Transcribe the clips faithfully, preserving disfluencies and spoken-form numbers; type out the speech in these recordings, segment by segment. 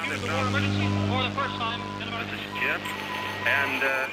use the word emergency for the first time in about... This is Jim, and, uh...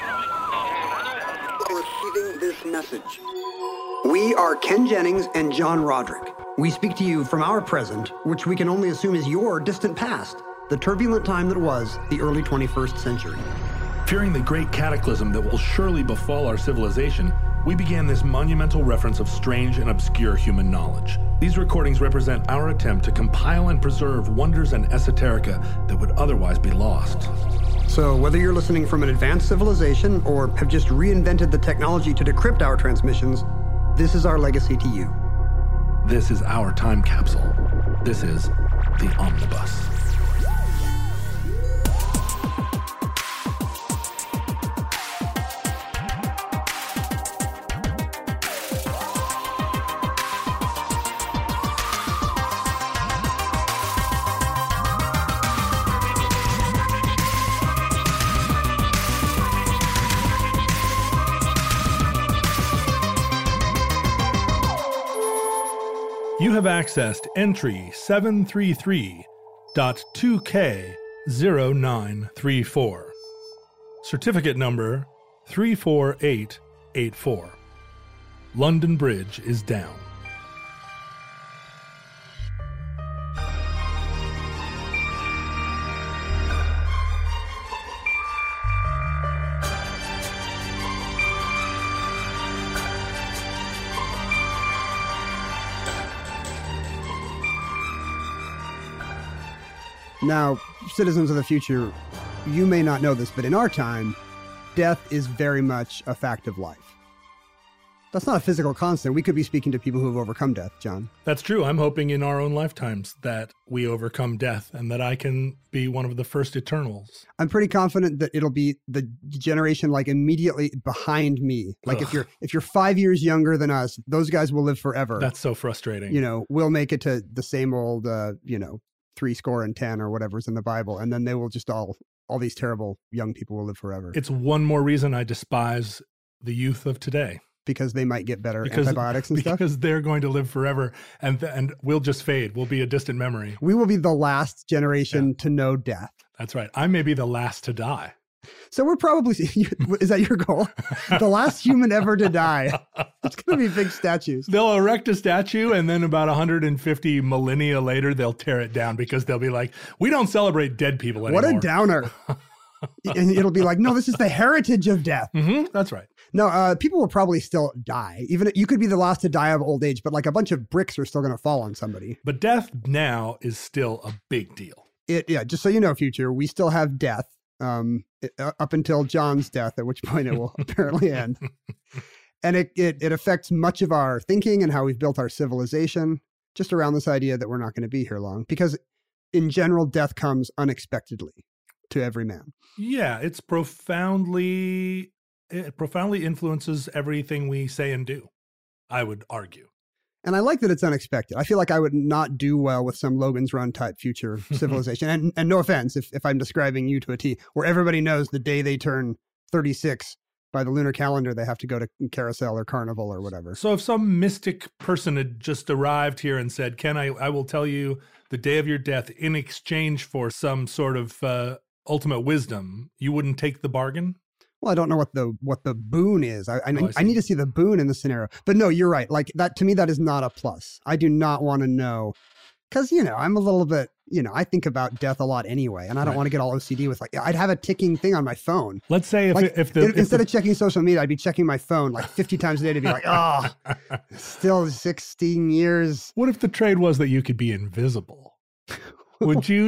Receiving this message. We are Ken Jennings and John Roderick. We speak to you from our present, which we can only assume is your distant past, the turbulent time that was the early twenty-first century. Fearing the great cataclysm that will surely befall our civilization, we began this monumental reference of strange and obscure human knowledge. These recordings represent our attempt to compile and preserve wonders and esoterica that would otherwise be lost. So whether you're listening from an advanced civilization or have just reinvented the technology to decrypt our transmissions, this is our legacy to you. This is our time capsule. This is the Omnibus. You have accessed entry seven three three dot two K zero nine three four. Certificate number three four eight eight four. London Bridge is down. Now, citizens of the future, you may not know this, but in our time, death is very much a fact of life. That's not a physical constant. We could be speaking to people who have overcome death, John. That's true. I'm hoping in our own lifetimes that we overcome death and that I can be one of the first Eternals. I'm pretty confident that it'll be the generation like immediately behind me. Like Ugh. if you're if you're five years younger than us, those guys will live forever. That's so frustrating. You know, we'll make it to the same old, uh, you know, three score and ten or whatever's in the Bible, and then they will just all all these terrible young people will live forever. It's one more reason I despise the youth of today. Because they might get better because, antibiotics and because stuff? Because they're going to live forever, and th- and we'll just fade. We'll be a distant memory. We will be the last generation yeah. to know death. That's right. I may be the last to die. So we're probably, is that your goal? The last human ever to die. It's going to be big statues. They'll erect a statue, and then about one hundred fifty millennia later, they'll tear it down because they'll be like, we don't celebrate dead people anymore. What a downer. And it'll be like, no, this is the heritage of death. Mm-hmm, that's right. No, uh, people will probably still die. Even you could be the last to die of old age, but like a bunch of bricks are still going to fall on somebody. But death now is still a big deal. It, yeah, just so you know, future, we still have death um, it, uh, up until John's death, at which point it will apparently end. And it, it it affects much of our thinking and how we've built our civilization, just around this idea that we're not going to be here long. Because in general, death comes unexpectedly to every man. Yeah, it's profoundly, it profoundly influences everything we say and do, I would argue. And I like that it's unexpected. I feel like I would not do well with some Logan's Run type future civilization. and and no offense if, if I'm describing you to a T, where everybody knows the day they turn thirty-six by the lunar calendar, they have to go to Carousel or Carnival or whatever. So if some mystic person had just arrived here and said, Ken, I, I will tell you the day of your death in exchange for some sort of uh, ultimate wisdom, you wouldn't take the bargain? Well, I don't know what the what the boon is. I I, Oh, I I need to see the boon in the scenario. But no, you're right. Like that, to me, that is not a plus. I do not want to know. Because, you know, I'm a little bit, you know, I think about death a lot anyway. And I don't Right. want to get all O C D with like, I'd have a ticking thing on my phone. Let's say if, Like, if the... in- if instead the, of checking social media, I'd be checking my phone like fifty times a day to be like, oh, still sixteen years. what if the trade was that you could be invisible? Would you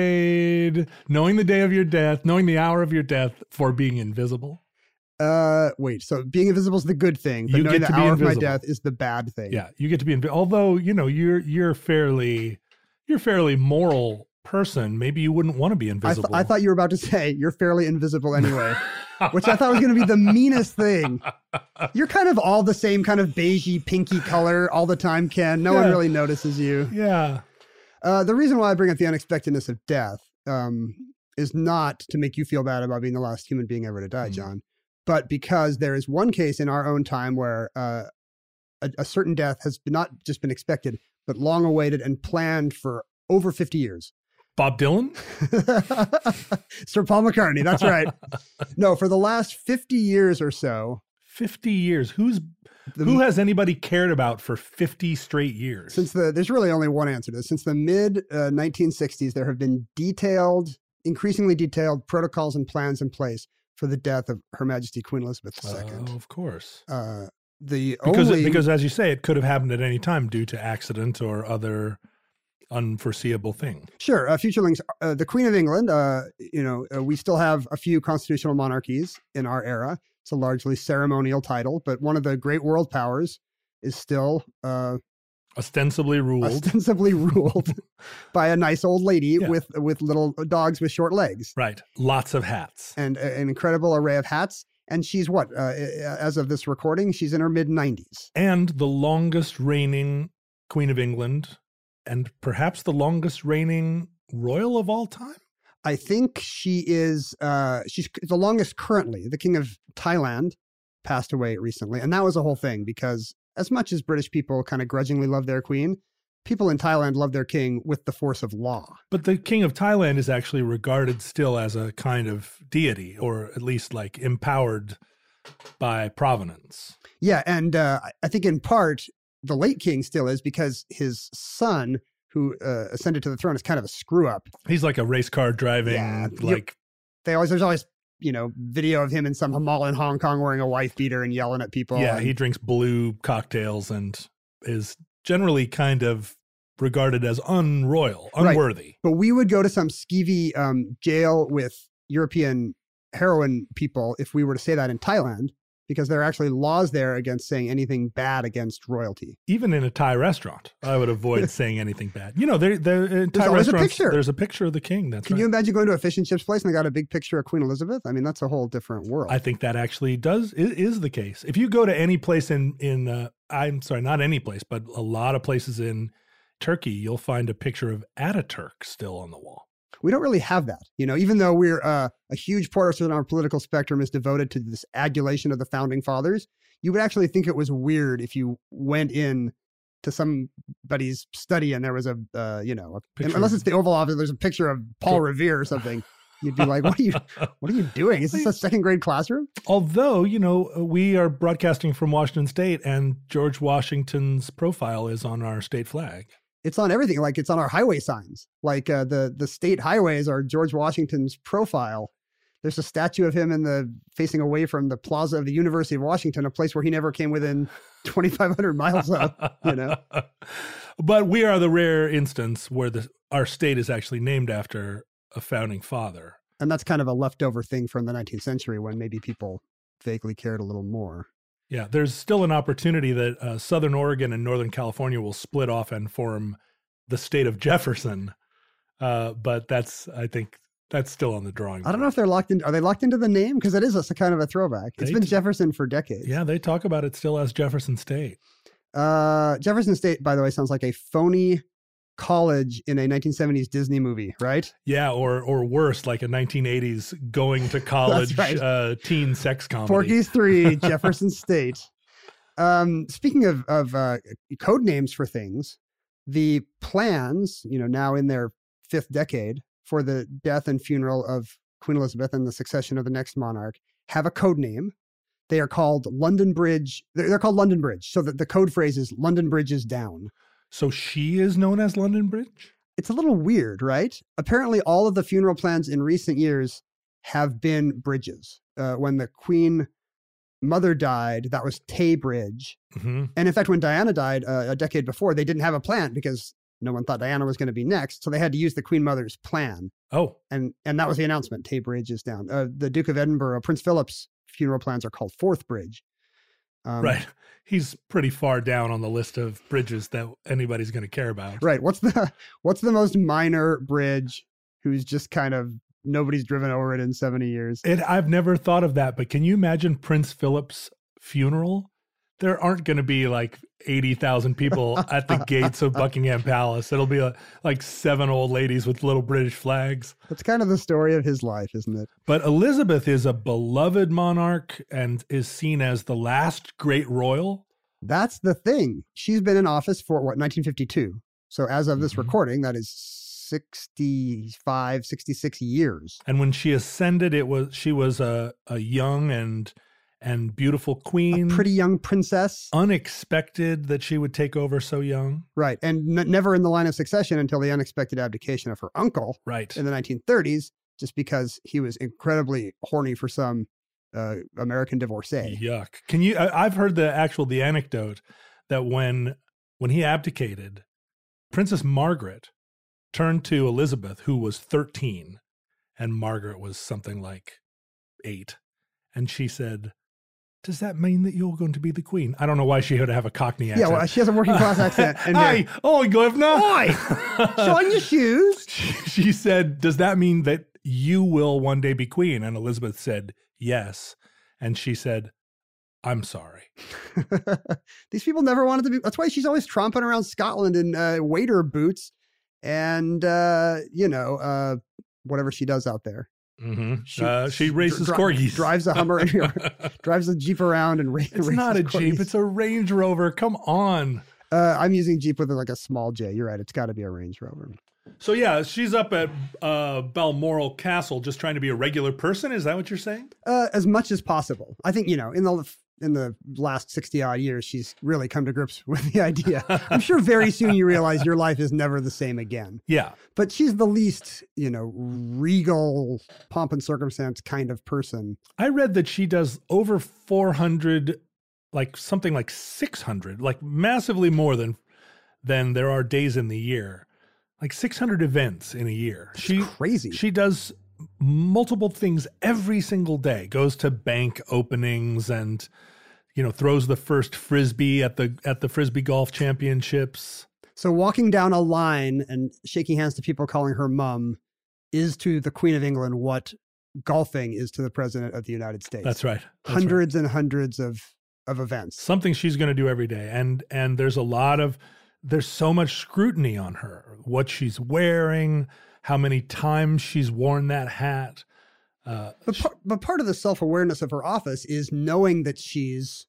trade knowing the day of your death, knowing the hour of your death for being invisible? Uh, wait, so being invisible is the good thing, but You knowing get the to be hour of my invisible. death is the bad thing. Yeah, you get to be invisible. Although, you know, you're you're fairly you're a fairly moral person. Maybe you wouldn't want to be I, invisible. th- I thought you were about to say you're fairly invisible anyway, which I thought was going to be the meanest thing. You're kind of all the same kind of beigey, pinky color all the time, Ken. No Yeah. one really notices you. Yeah. Uh, the reason why I bring up the unexpectedness of death um, is not to make you feel bad about being the last human being ever to die, Mm. John, but because there is one case in our own time where uh, a, a certain death has not just been expected, but long awaited and planned for over fifty years. Bob Dylan? Sir Paul McCartney, that's right. No, for the last fifty years or so. fifty years. Who's The, Who has anybody cared about for fifty straight years? Since the, there's really only one answer to this. Since the mid uh, nineteen sixties, there have been detailed, increasingly detailed protocols and plans in place for the death of Her Majesty Queen Elizabeth the Second. Oh, of course. Uh, the because, only, it, because, as you say, it could have happened at any time due to accident or other unforeseeable thing. Sure. Uh, Futurelings, uh, the Queen of England, uh, you know, uh, we still have a few constitutional monarchies in our era. It's a largely ceremonial title, but one of the great world powers is still uh, ostensibly ruled, ostensibly ruled by a nice old lady Yeah. with with little dogs with short legs. Right. Lots of hats. And a, an incredible array of hats. And she's what? Uh, as of this recording, she's in her mid nineties. And the longest reigning Queen of England, and perhaps the longest reigning royal of all time. I think she is, uh, she's the longest currently. The King of Thailand passed away recently. And that was a whole thing because as much as British people kind of grudgingly love their queen, people in Thailand love their king with the force of law. But the King of Thailand is actually regarded still as a kind of deity, or at least like empowered by provenance. Yeah. And uh, I think in part, the late king still is because his son, who uh, ascended to the throne, is kind of a screw up. He's like a race car driving, Yeah, like they always there's always you know video of him in some mall in Hong Kong wearing a wife beater and yelling at people. yeah, and, he drinks blue cocktails and is generally kind of regarded as unroyal, Right. unworthy. But we would go to some skeevy um, jail with European heroin people if we were to say that in Thailand, because there are actually laws there against saying anything bad against royalty. Even in a Thai restaurant, I would avoid saying anything bad. You know, there, there in Thai always a restaurants, picture. there's a picture of the king. That's Can right. you imagine going to a fish and chips place and they got a big picture of Queen Elizabeth? I mean, that's a whole different world. I think that actually does is, is the case. If you go to any place in in uh, I'm sorry, not any place, but a lot of places in Turkey, you'll find a picture of Ataturk still on the wall. We don't really have that, you know, even though we're uh, a huge portion of our political spectrum is devoted to this adulation of the founding fathers. You would actually think it was weird if you went in to somebody's study and there was a, uh, you know, a, Picture unless of- it's the Oval Office, there's a picture of Paul Revere or something. You'd be like, what are you, what are you doing? Is this a second grade classroom? Although, you know, we are broadcasting from Washington State and George Washington's profile is on our state flag. It's on everything. Like it's on our highway signs. Like uh, the, the state highways are George Washington's profile. There's a statue of him in the facing away from the plaza of the University of Washington, a place where he never came within twenty-five hundred miles of, you know. But we are the rare instance where the our state is actually named after a founding father. And that's kind of a leftover thing from the nineteenth century when maybe people vaguely cared a little more. Yeah, there's still an opportunity that uh, Southern Oregon and Northern California will split off and form the state of Jefferson. Uh, but that's, I think, that's still on the drawing board. I don't know if they're locked in. Are they locked into the name? Because it is a, a kind of a throwback. It's They been do. Jefferson for decades. Yeah, they talk about it still as Jefferson State. Uh, Jefferson State, by the way, sounds like a phony college in a nineteen seventies Disney movie, right? Yeah, or or worse, like a nineteen eighties going to college right. uh, teen sex comedy. Porky's three, Jefferson State. Um, speaking of, of uh, code names for things, the plans, you know, now in their fifth decade for the death and funeral of Queen Elizabeth and the succession of the next monarch have a code name. They are called London Bridge. They're, they're called London Bridge. So that the code phrase is London Bridge is down. So she is known as London Bridge? It's a little weird, right? Apparently, all of the funeral plans in recent years have been bridges. Uh, when the Queen Mother died, that was Tay Bridge. Mm-hmm. And in fact, when Diana died uh, a decade before, they didn't have a plan because no one thought Diana was going to be next. So they had to use the Queen Mother's plan. Oh, And and that was the announcement. Tay Bridge is down. Uh, the Duke of Edinburgh, Prince Philip's funeral plans are called Forth Bridge. Um, right. He's pretty far down on the list of bridges that anybody's going to care about. Right. What's the what's the most minor bridge who's just kind of nobody's driven over it in seventy years? It, I've never thought of that, but can you imagine Prince Philip's funeral? There aren't going to be like eighty thousand people at the gates of Buckingham Palace. It'll be uh like seven old ladies with little British flags. That's kind of the story of his life, isn't it? But Elizabeth is a beloved monarch and is seen as the last great royal. That's the thing. She's been in office for what, nineteen fifty-two. So as of this Mhm. recording, that is sixty-five, sixty-six years. And when she ascended, it was she was a, a young and and beautiful queen. A pretty young princess. Unexpected that she would take over so young. Right. And n- never in the line of succession until the unexpected abdication of her uncle right. in the nineteen thirties, just because he was incredibly horny for some uh, American divorcee. Yuck. Can you, I, I've heard the actual, the anecdote that when, when he abdicated, Princess Margaret turned to Elizabeth, who was thirteen, and Margaret was something like eight. And she said, does that mean that you're going to be the queen? I don't know why she would have a Cockney accent. Yeah, well, she has a working class accent. And Hi, oh, governor. Oi, show on your shoes. She, she said, does that mean that you will one day be queen? And Elizabeth said, yes. And she said, I'm sorry. These people never wanted to be. That's why she's always tromping around Scotland in uh, waiter boots and, uh, you know, uh, whatever she does out there. Mm-hmm. She, uh, she races dri- corgis. Drives a Hummer, drives a Jeep around and ra- It's races not a corgis. Jeep. It's a Range Rover. Come on. Uh, I'm using Jeep with like a small J. You're right. It's got to be a Range Rover. So yeah, she's up at uh, Balmoral Castle just trying to be a regular person. Is that what you're saying? Uh, as much as possible. I think, you know, in the in the last sixty odd years, she's really come to grips with the idea. I'm sure very soon you realize your life is never the same again. Yeah. But she's the least, you know, regal, pomp and circumstance kind of person. I read that she does over four hundred, like something like six hundred, like massively more than than there are days in the year. Like six hundred events in a year. That's she crazy. She does multiple things every single day. Goes to bank openings and, you know, throws the first frisbee at the at the frisbee golf championships. So walking down a line and shaking hands to people calling her mum is to the Queen of England what golfing is to the President of the United States. That's right. That's hundreds right. and hundreds of of events. Something she's going to do every day. And and there's a lot of there's so much scrutiny on her, what she's wearing, how many times she's worn that hat. Uh, But, par- but part of the self-awareness of her office is knowing that she's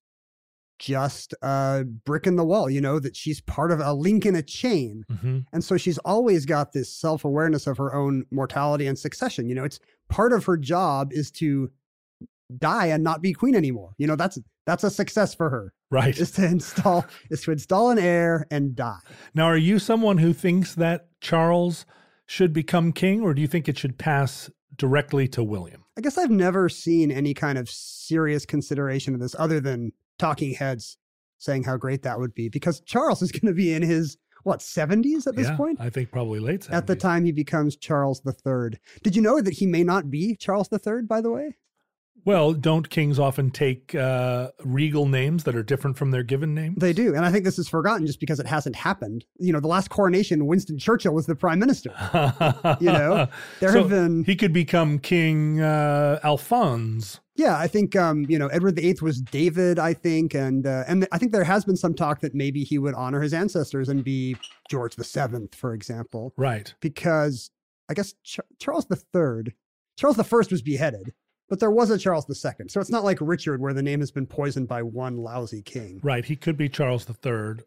just a brick in the wall, you know, that she's part of a link in a chain. mm-hmm. And so she's always got this self-awareness of her own mortality and succession. You know, it's part of her job is to die and not be queen anymore. You know, that's that's a success for her. Right. Is to install is to install an heir and die. Now, are you someone who thinks that Charles should become king, or do you think it should pass directly to William? I guess I've never seen any kind of serious consideration of this other than talking heads saying how great that would be, because Charles is going to be in his, what, seventies at this yeah, point? I think probably late seventies. At the time he becomes Charles the Third. Did you know that he may not be Charles the Third, by the way? Well, don't kings often take uh, regal names that are different from their given names? They do. And I think this is forgotten just because it hasn't happened. You know, the last coronation, Winston Churchill was the prime minister. You know, there so have been... He could become King uh, Alphonse. Yeah, I think, um, you know, Edward the Eighth was David, I think. And uh, and I think there has been some talk that maybe he would honor his ancestors and be George the Seventh, for example. Right. Because I guess Ch- Charles the Third, Charles the First was beheaded. But there was a Charles the Second. So it's not like Richard where the name has been poisoned by one lousy king. Right. He could be Charles the Third.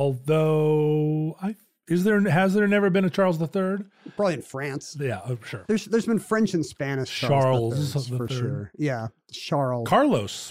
Although, I is there has there never been a Charles the Third? Probably in France. Yeah, oh, sure. There's there's been French and Spanish Charles, Charles the Thirds, the for Third. sure. Yeah. Charles. Carlos.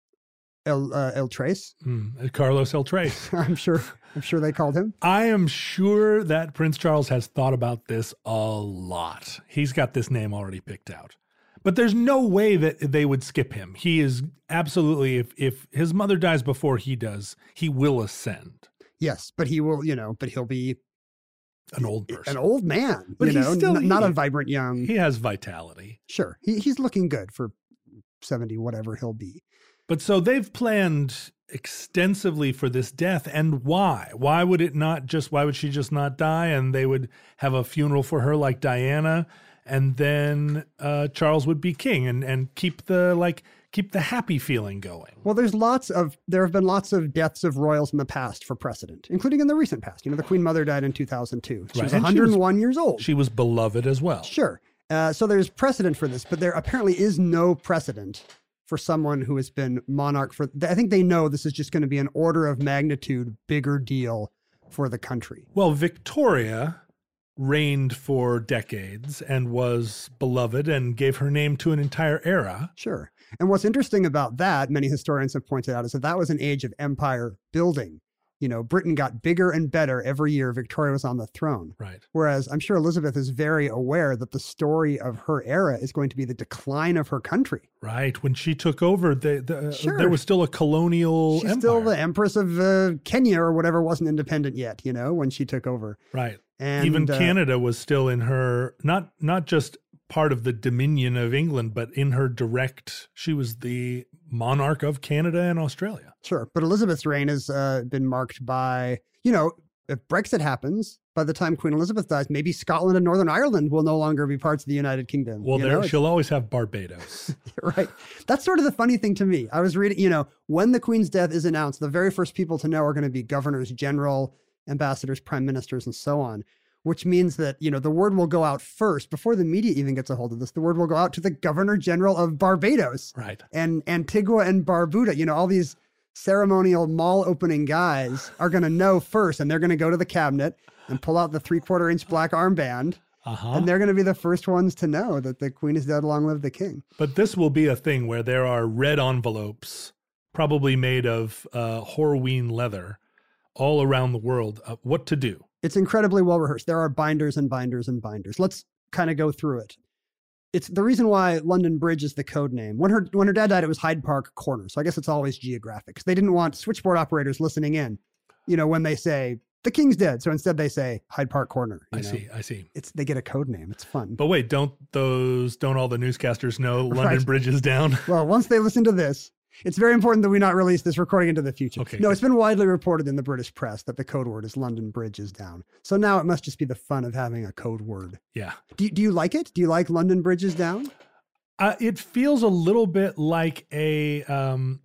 El, uh, El Trace. Mm, Carlos El Trace. I'm sure I'm sure they called him. I am sure that Prince Charles has thought about this a lot. He's got this name already picked out. But there's no way that they would skip him. He is absolutely, if if his mother dies before he does, he will ascend. Yes, but he will, you know, but he'll be An old person. an old man, But you he's know, still- n- not he- a vibrant young. He has vitality. Sure. He, he's looking good for seventy, whatever he'll be. But so they've planned extensively for this death. And why? Why would it not just, why would she just not die? And they would have a funeral for her like Diana. And then uh, Charles would be king and, and keep the, like, keep the happy feeling going. Well, there's lots of, there have been lots of deaths of royals in the past for precedent, including in the recent past. You know, the Queen Mother died in two thousand two. She Right. was And one she hundred was- one years old. She was beloved as well. Sure. Uh, so there's precedent for this, but there apparently is no precedent for someone who has been monarch for, I think they know this is just going to be an order of magnitude bigger deal for the country. Well, Victoria reigned for decades and was beloved and gave her name to an entire era. Sure. And what's interesting about that, many historians have pointed out, is that that was an age of empire building. You know, Britain got bigger and better every year Victoria was on the throne. Right. Whereas I'm sure Elizabeth is very aware that the story of her era is going to be the decline of her country. Right. When she took over, the, the, Sure. there was still a colonial She's empire. still the Empress of uh, Kenya or whatever wasn't independent yet, you know, when she took over. Right. And Even uh, Canada was still in her, not not just part of the Dominion of England, but in her direct, she was the monarch of Canada and Australia. Sure. But Elizabeth's reign has uh, been marked by, you know, if Brexit happens, by the time Queen Elizabeth dies, maybe Scotland and Northern Ireland will no longer be parts of the United Kingdom. Well, you there know? she'll always have Barbados. Right. That's sort of the funny thing to me. I was reading, you know, when the Queen's death is announced, the very first people to know are going to be governors general, ambassadors, prime ministers, and so on, which means that, you know, the word will go out first before the media even gets a hold of this. The word will go out to the governor general of Barbados Right. and Antigua and Barbuda. You know, all these ceremonial mall opening guys are going to know first, and they're going to go to the cabinet and pull out the three quarter inch black armband. Uh-huh. And they're going to be the first ones to know that the Queen is dead, long live the King. But this will be a thing where there are red envelopes, probably made of uh, Horween leather, all around the world of what to do. It's incredibly well rehearsed. There are binders and binders and binders. Let's kind of go through it. It's the reason why London Bridge is the code name. When her when her dad died, it was Hyde Park Corner. So I guess it's always geographic. 'Cause they didn't want switchboard operators listening in, you know, when they say the King's dead. So instead they say Hyde Park Corner. you I know. see, I see. It's they get a code name. It's fun. But wait, don't those don't all the newscasters know London Right. Bridge is down? Well, once they listen to this, it's very important that we not release this recording into the future. Okay, no, good. it's been widely reported in the British press that the code word is London Bridge is down. So now it must just be the fun of having a code word. Yeah. Do, do you like it? Do you like London Bridge is down? Uh, it feels a little bit like a um,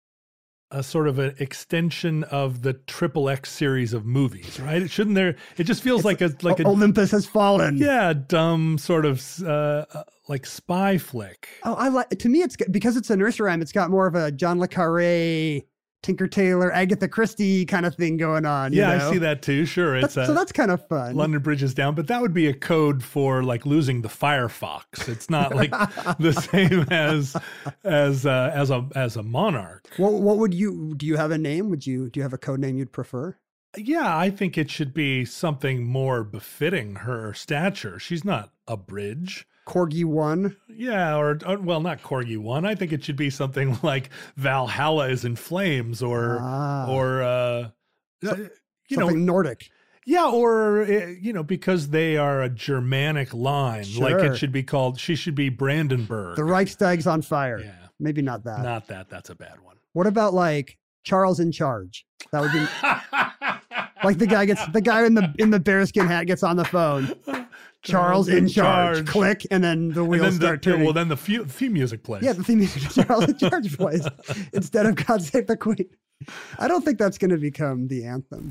a sort of an extension of the Triple X series of movies, right? It shouldn't there? It just feels like a like a Olympus has fallen. yeah, dumb sort of uh, uh, like spy flick. Oh, I like. To me, it's got- because it's a nursery rhyme. It's got more of a John le Carré, Tinker Tailor, Agatha Christie kind of thing going on. you Yeah, know? I see that too. Sure, That's, it's so a that's kind of fun. London Bridge is down, but that would be a code for like losing the Firefox. It's not like the same as as uh, as a as a monarch. What what would you do? You have a name? Would you do you have a code name you'd prefer? Yeah, I think it should be something more befitting her stature. She's not a bridge. Corgi One. Yeah, or, or well, not Corgi One. I think it should be something like Valhalla is in flames, or Ah. or uh, uh, you know, Something Nordic. yeah, or uh, you know, because they are a Germanic line, like Sure. it should be called. She should be Brandenburg. The Reichstag's on fire. Yeah, Maybe not that. not that. That's a bad one. What about like Charles in Charge? That would be like the guy gets the guy in the in the bearskin hat gets on the phone. Charles in charge. Click, and then the And wheels then the, start turning. well, then the theme, theme music plays. Yeah, the theme music is Charles in Charge plays instead of God Save the Queen. I don't think that's going to become the anthem.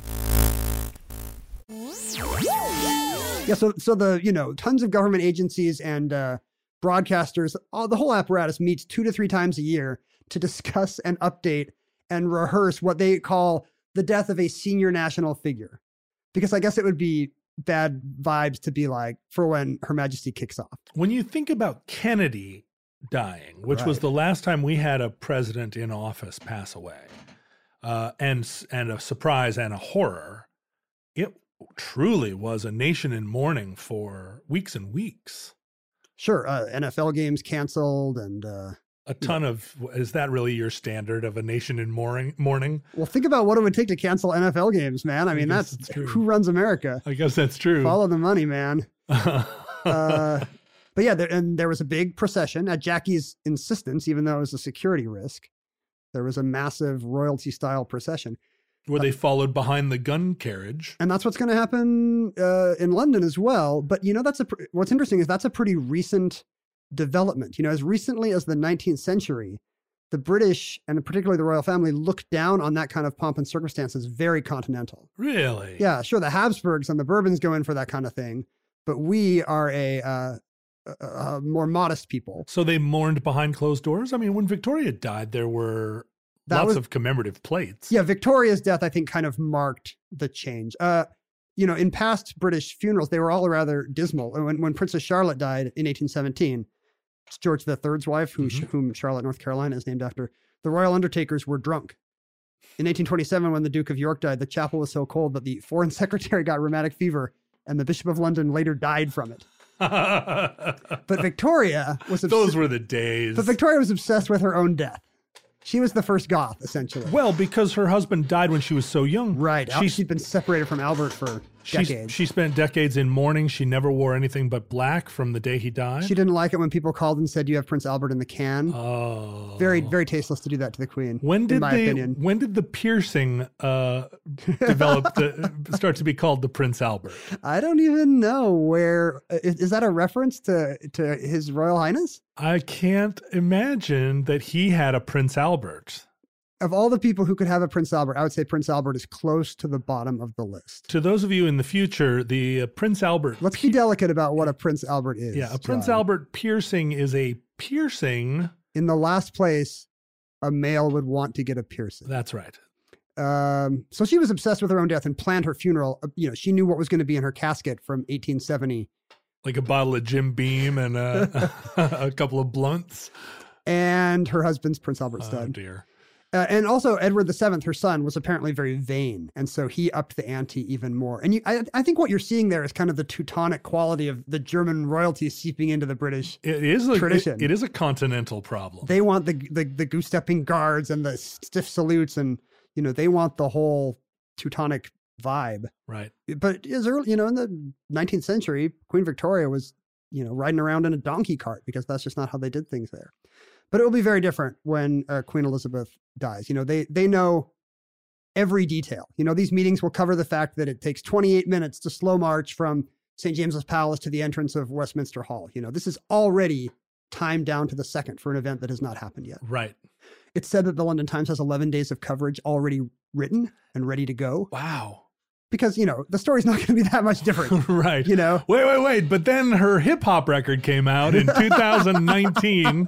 Yeah, so so the you know tons of government agencies and uh, broadcasters, all the whole apparatus meets two to three times a year to discuss and update and rehearse what they call the death of a senior national figure, because I guess it would be bad vibes to be like for when Her Majesty kicks off. When you think about Kennedy dying, which was Right. the last time we had a president in office pass away, uh, and and a surprise and a horror, it truly was a nation in mourning for weeks and weeks. Sure, uh, N F L games canceled, and uh, A ton of is that really your standard of a nation in mourning? Mourning, well, think about what it would take to cancel N F L games, man. I I mean, guess that's it's true. who runs America. I guess that's true. Follow the money, man. Uh, but yeah, there, and there was a big procession at Jackie's insistence, even though it was a security risk. There was a massive royalty-style procession. Where they followed behind the gun carriage. And that's what's going to happen uh, in London as well. But, you know, that's a pr- what's interesting is that's a pretty recent development. You know, as recently as the nineteenth century, the British and particularly the royal family looked down on that kind of pomp and circumstance as very continental. Really? Yeah, sure, the Habsburgs and the Bourbons go in for that kind of thing, but we are a, uh, a, a more modest people. So they mourned behind closed doors? I mean, when Victoria died, there were That lots was- of commemorative plates. Yeah, Victoria's death, I think, kind of marked the change. Uh, you know, in past British funerals, they were all rather dismal. When, when Princess Charlotte died in eighteen seventeen, it's George the Third's wife, who, mm-hmm. whom Charlotte, North Carolina is named after, the royal undertakers were drunk. In eighteen twenty-seven, when the Duke of York died, the chapel was so cold that the foreign secretary got rheumatic fever, and the Bishop of London later died from it. But Victoria was... Obs- Those were the days. But Victoria was obsessed with her own death. She was the first goth, essentially. Well, because her husband died when she was so young. Right. She's, she'd been separated from Albert for decades. She spent decades in mourning. She never wore anything but black from the day he died. She didn't like it when people called and said, "You have Prince Albert in the can." Oh. Very, very tasteless to do that to the Queen, when did in my the, opinion. When did the piercing uh, develop, to, start to be called the Prince Albert? I don't even know where. Is, is that a reference to, to His Royal Highness? I can't imagine that he had a Prince Albert. Of all the people who could have a Prince Albert, I would say Prince Albert is close to the bottom of the list. To those of you in the future, the uh, Prince Albert... Let's be delicate about what a Prince Albert is. Yeah, a John. Prince Albert piercing is a piercing... In the last place a male would want to get a piercing. That's right. Um, so she was obsessed with her own death and planned her funeral. You know, she knew what was going to be in her casket from eighteen seventy. Like a bottle of Jim Beam and a, a couple of blunts. And her husband's Prince Albert stud. Oh, dear. Uh, and also Edward the Seventh, her son, was apparently very vain. And so he upped the ante even more. And you, I, I think what you're seeing there is kind of the Teutonic quality of the German royalty seeping into the British it is a, tradition. It, it is a continental problem. They want the, the, the goose-stepping guards and the stiff salutes. And, you know, they want the whole Teutonic vibe. Right. But as early, you know, in the nineteenth century, Queen Victoria was, you know, riding around in a donkey cart because that's just not how they did things there. But it will be very different when uh, Queen Elizabeth dies. You know, they they know every detail. You know, these meetings will cover the fact that it takes twenty-eight minutes to slow march from Saint James's Palace to the entrance of Westminster Hall. You know, this is already timed down to the second for an event that has not happened yet. Right. It's said that the London Times has eleven days of coverage already written and ready to go. Wow. Because, you know, the story's not going to be that much different. Right. You know? Wait, wait, wait. But then her hip hop record came out in two thousand nineteen.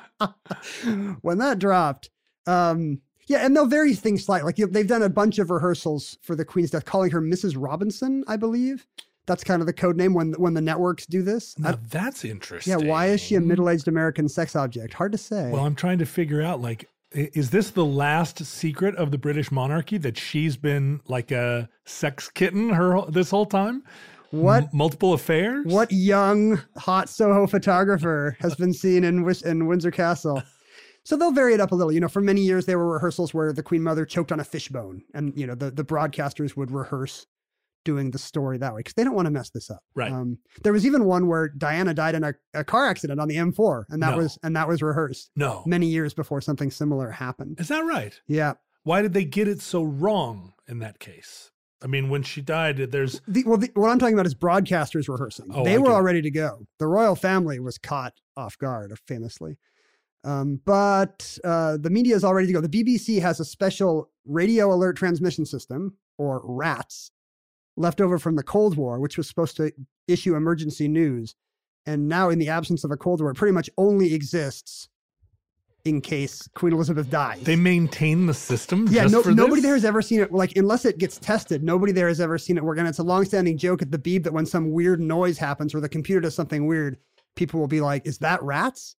When that dropped. Um, yeah, and they'll vary things slightly. Like, you know, they've done a bunch of rehearsals for the Queen's death, calling her Missus Robinson, I believe. That's kind of the code name when when the networks do this. Now, I, that's interesting. yeah, why is she a middle-aged American sex object? Hard to say. Well, I'm trying to figure out, like, is this the last secret of the British monarchy, that she's been like a sex kitten her this whole time? What M- multiple affairs? What young, hot Soho photographer has been seen in Wis- in Windsor Castle? So they'll vary it up a little. You know, for many years there were rehearsals where the Queen Mother choked on a fishbone, and you know the the broadcasters would rehearse doing the story that way because they don't want to mess this up. Right. Um, there was even one where Diana died in a, a car accident on the M four, and that No. was and that was rehearsed. No. Many years before something similar happened. Is that right? Yeah. Why did they get it so wrong in that case? I mean, when she died, there's... The, well, the, what I'm talking about is broadcasters rehearsing. Oh, they I were get all it. ready to go. The royal family was caught off guard, famously. Um, but uh, the media is all ready to go. The B B C has a special radio alert transmission system, or RATS, left over from the Cold War, which was supposed to issue emergency news. And now, in the absence of a Cold War, it pretty much only exists in case Queen Elizabeth dies. They maintain the system Yeah, just no, for nobody this? there has ever seen it. Like, unless it gets tested, nobody there has ever seen it work. And it's a longstanding joke at the Beeb that when some weird noise happens or the computer does something weird, people will be like, "Is that rats?"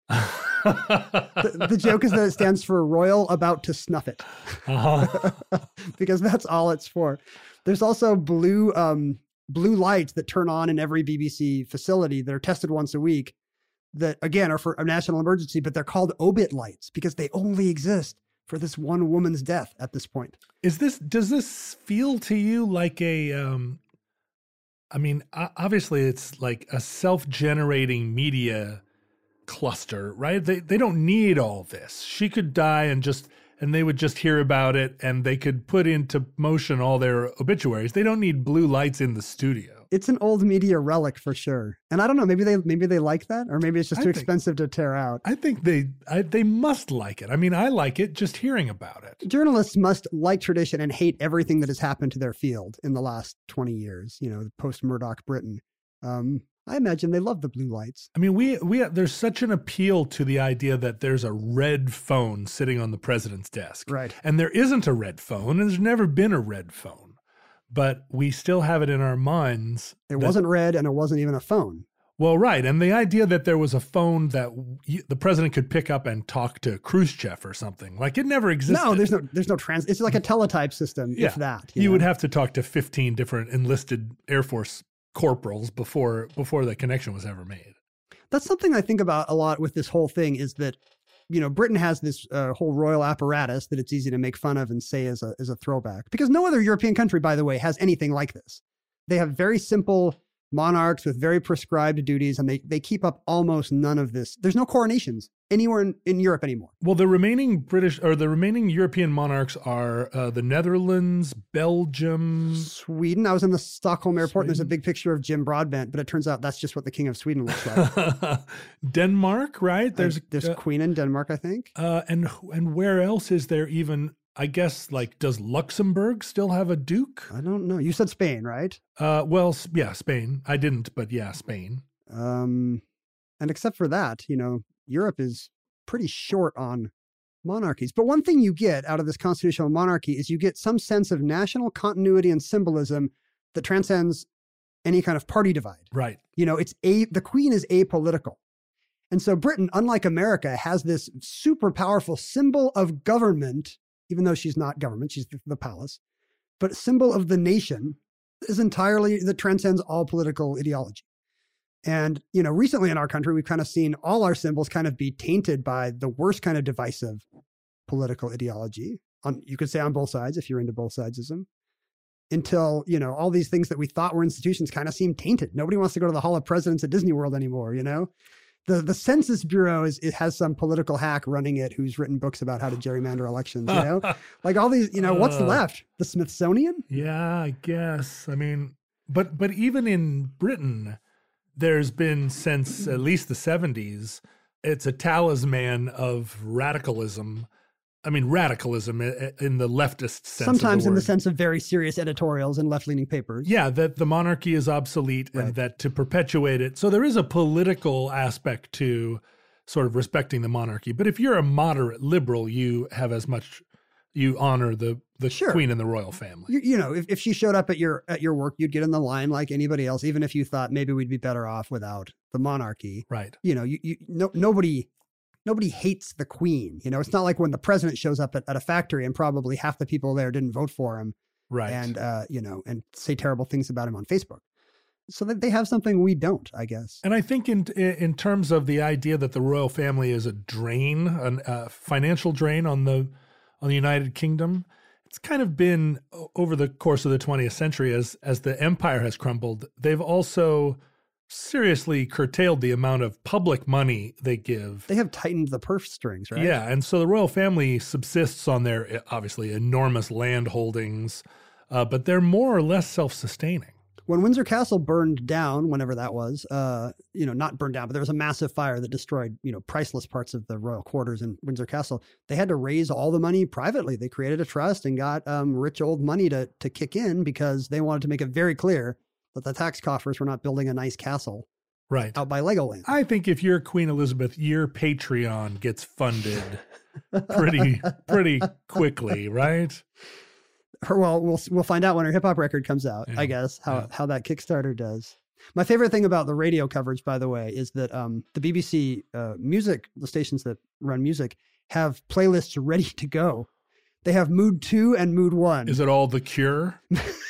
the, the joke is that it stands for Royal About to Snuff It, Uh-huh. because that's all it's for. There's also blue um, blue lights that turn on in every B B C facility that are tested once a week. That again are for a national emergency, but they're called obit lights because they only exist for this one woman's death at this point. Is this, does this feel to you like a, um, I mean, o- obviously it's like a self-generating media cluster, right? They they don't need all this. She could die and just, and they would just hear about it and they could put into motion all their obituaries. They don't need blue lights in the studio. It's an old media relic for sure. And I don't know, maybe they maybe they like that, or maybe it's just I too think- expensive to tear out. I think they I, they must like it. I mean, I like it just hearing about it. Journalists must like tradition and hate everything that has happened to their field in the last twenty years, you know, post-Murdoch Britain. Um, I imagine they love the blue lights. I mean, we we there's such an appeal to the idea that there's a red phone sitting on the president's desk. Right. And there isn't a red phone, and there's never been a red phone. but we still have it in our minds. It that, wasn't red, and it wasn't even a phone. Well, right. And the idea that there was a phone that y- the president could pick up and talk to Khrushchev or something, like it never existed. No, there's no, there's no trans. It's like a teletype system, yeah. if that. You, You, know? would have to talk to fifteen different enlisted Air Force corporals before before the connection was ever made. That's something I think about a lot with this whole thing is that, you know, Britain has this uh, whole royal apparatus that it's easy to make fun of and say as a, as a throwback, because no other European country, by the way, has anything like this. They have very simple monarchs with very prescribed duties, and they, they keep up almost none of this. There's no coronations anywhere in, in Europe anymore. Well, the remaining British or the remaining European monarchs are uh, the Netherlands, Belgium, Sweden. I was in the Stockholm airport, and there's a Sweden. big picture of Jim Broadbent, but it turns out that's just what the King of Sweden looks like. Denmark, right? There's There's there's uh, Queen in Denmark, I think. uh, and and where else is there even? I guess like does Luxembourg still have a duke? I don't know. You said Spain, right? Uh, well, s- yeah, Spain. I didn't, but yeah, Spain. Um, and except for that, you know, Europe is pretty short on monarchies. But one thing you get out of this constitutional monarchy is you get some sense of national continuity and symbolism that transcends any kind of party divide. Right. You know, it's a the Queen is apolitical. And so Britain, unlike America, has this super powerful symbol of government, even though she's not government, she's the, the palace, but symbol of the nation is entirely, that transcends all political ideology. And, you know, recently in our country, we've kind of seen all our symbols kind of be tainted by the worst kind of divisive political ideology. On, you could say on both sides, if you're into both sidesism, until, you know, all these things that we thought were institutions kind of seem tainted. Nobody wants to go to the Hall of Presidents at Disney World anymore, you know? The the Census Bureau is it has some political hack running it who's written books about how to gerrymander elections, you know? Like all these, you know, what's Uh. left? The Smithsonian? Yeah, I guess. I mean, but but even in Britain, there's been since at least the seventies, it's a talisman of radicalism. I mean, radicalism i- in the leftist sense. Sometimes of the in the word. sense of very serious editorials and left-leaning papers. Yeah, that the monarchy is obsolete and Right. that to perpetuate it. So there is a political aspect to sort of respecting the monarchy. But if you're a moderate liberal, you have as much, you honor the, the Sure. queen and the royal family. You, you know, if, if she showed up at your at your work, you'd get in the line like anybody else, even if you thought maybe we'd be better off without the monarchy. Right. You know, you, you no, nobody nobody hates the queen. You know, it's not like when the president shows up at, at a factory and probably half the people there didn't vote for him Right. and, uh, you know, and say terrible things about him on Facebook. So that they have something we don't, I guess. And I think in in terms of the idea that the royal family is a drain, a uh, financial drain on the on the United Kingdom, it's kind of been o- over the course of the twentieth century as as the empire has crumbled. They've also seriously curtailed the amount of public money they give. They have tightened the purse strings, right? Yeah, and so the royal family subsists on their obviously enormous land holdings, uh, but they're more or less self-sustaining. When Windsor Castle burned down, whenever that was, uh, you know, not burned down, but there was a massive fire that destroyed, you know, priceless parts of the royal quarters in Windsor Castle. They had to raise all the money privately. They created a trust and got um, rich old money to to kick in because they wanted to make it very clear that the tax coffers were not building a nice castle Right. out by Legoland. I think if you're Queen Elizabeth, your Patreon gets funded pretty pretty quickly, right? Her, well, we'll we'll find out when her hip hop record comes out. Yeah. I guess how Yeah. how that Kickstarter does. My favorite thing about the radio coverage, by the way, is that um, the B B C uh, music, the stations that run music, have playlists ready to go. They have Mood Two and Mood One. Is it all The Cure?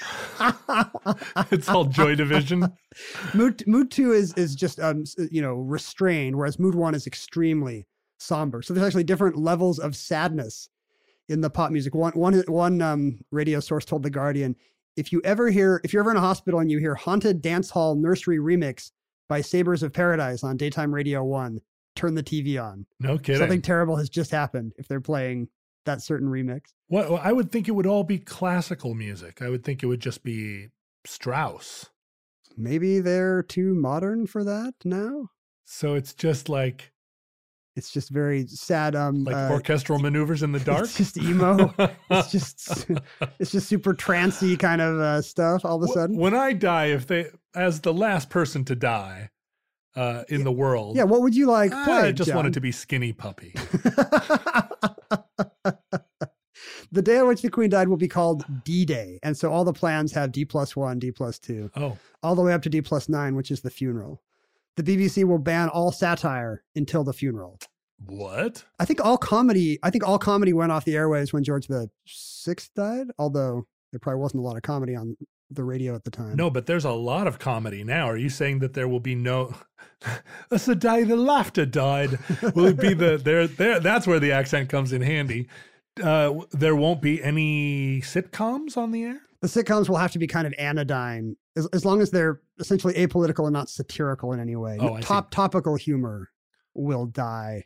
It's all Joy Division. Mood Mood Two is is just um s- you know restrained, whereas Mood One is extremely somber. So there's actually different levels of sadness in the pop music. One one one um radio source told The Guardian, if you ever hear if you're ever in a hospital and you hear Haunted Dance Hall Nursery Remix by Sabres of Paradise on daytime radio one, turn the T V on. No kidding. Something terrible has just happened if they're playing that certain remix. What well, I would think it would all be classical music. I would think it would just be Strauss. Maybe they're too modern for that now. So it's just like It's just very sad. Um, like uh, orchestral maneuvers in the dark. It's just emo. It's just it's just super trancy kind of uh, stuff all of a Wh- sudden. When I die, if they as the last person to die uh, in the world, Yeah, what would you like I played, just John? want it to be Skinny Puppy. The day on which the Queen died will be called D-Day. And so all the plans have D plus one, D plus two, Oh, all the way up to D plus nine, which is the funeral. The B B C will ban all satire until the funeral. what? I think all comedy, I think all comedy went off the airwaves when George the Sixth died, although there probably wasn't a lot of comedy on the radio at the time. No, but there's a lot of comedy now. Are you saying that there will be no? That's the day the laughter died. Will it be the there? There. That's where the accent comes in handy. Uh, there won't be any sitcoms on the air. The sitcoms will have to be kind of anodyne, as, as long as they're essentially apolitical and not satirical in any way. Oh, I Top topical humor will die.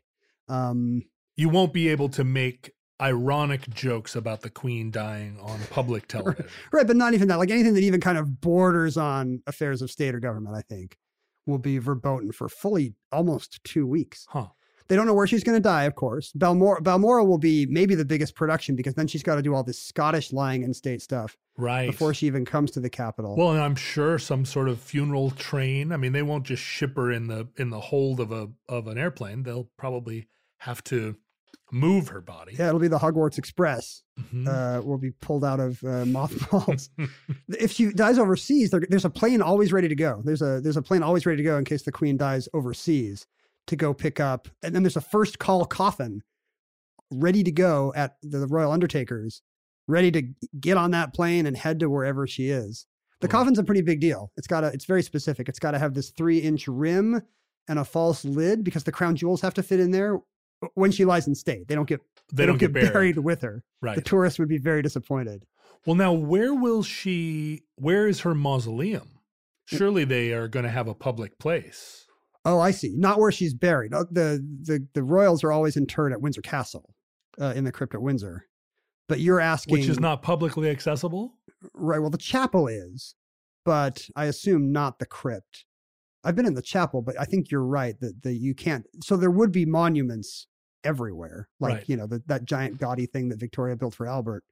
Um, You won't be able to make ironic jokes about the Queen dying on public television. right, but not even that. Like anything that even kind of borders on affairs of state or government, I think, will be verboten for fully almost two weeks. Huh. They don't know where she's going to die, of course. Balmoral, Balmoral will be maybe the biggest production because then she's got to do all this Scottish lying in state stuff Right. before she even comes to the capital. Well, and I'm sure some sort of funeral train. I mean, they won't just ship her in the in the hold of a of an airplane. They'll probably have to move her body. yeah, it'll be the Hogwarts Express. Mhm. Uh, will be pulled out of uh, mothballs. If she dies overseas, there, there's a plane always ready to go. There's a there's a plane always ready to go in case the Queen dies overseas to go pick up. And then there's a first call coffin ready to go at the Royal Undertakers, ready to get on that plane and head to wherever she is. The Hmm. coffin's a pretty big deal. It's got a, it's very specific. It's got to have this three inch rim and a false lid because the crown jewels have to fit in there when she lies in state. They don't get, They don't get buried. with her. Right. The tourists would be very disappointed. Well, now where will she? Where is her mausoleum? Surely they are going to have a public place. Oh, I see. Not where she's buried. Uh, The the the royals are always interred at Windsor Castle, uh, in the crypt at Windsor. But you're asking, Which is not publicly accessible? right? Well, the chapel is, but I assume not the crypt. I've been in the chapel, but I think you're right that the you can't. So there would be monuments everywhere, like Right. you know the, that giant gaudy thing that Victoria built for Albert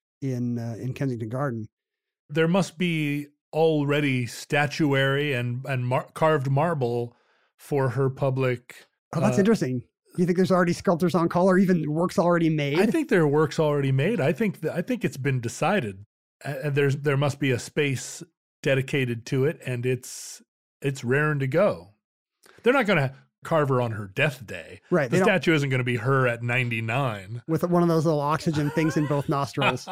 in uh, in Kensington Garden. There must be already statuary and, and mar- carved marble for her public. Oh, that's uh, interesting. You think there's already sculptors on call, or even works already made? I think there are works already made. I think that, I think it's been decided. Uh, there's there must be a space dedicated to it, and it's it's raring to go. They're not going to carve her on her death day. Right, The they don't- statue isn't going to be her at ninety-nine. with one of those little oxygen things in both nostrils.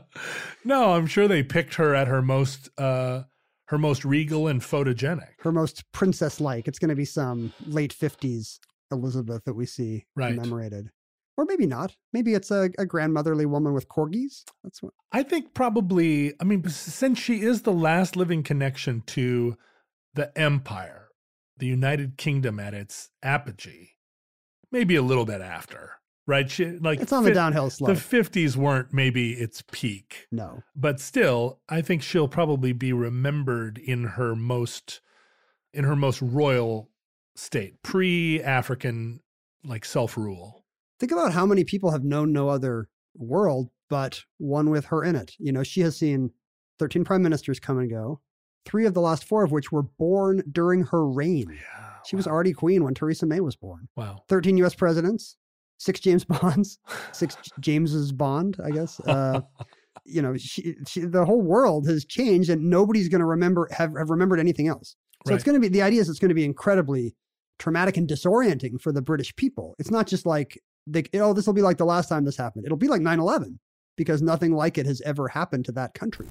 No, I'm sure they picked her at her most uh, her most regal and photogenic. Her most princess-like. It's going to be some late fifties Elizabeth that we see Right. commemorated. Or maybe not. Maybe it's a, a grandmotherly woman with corgis. That's what. I think probably, I mean, since she is the last living connection to the empire, the United Kingdom at its apogee, maybe a little bit after, right? She, like It's on the fif- downhill slope. The fifties weren't maybe its peak, No. but still, I think she'll probably be remembered in her most, in her most royal state, pre-African, like self-rule. Think about how many people have known no other world but one with her in it. You know, she has seen thirteen prime ministers come and go, three of the last four of which were born during her reign. Yeah, She was wow. already queen when Theresa May was born. Wow. thirteen U S presidents, six James Bonds, six Jameses Bond, I guess. Uh, you know, she, she, the whole world has changed and nobody's going to remember, have, have remembered anything else. So Right. it's going to be, the idea is it's going to be incredibly traumatic and disorienting for the British people. It's not just like, they, oh, this will be like the last time this happened. It'll be like nine eleven because nothing like it has ever happened to that country.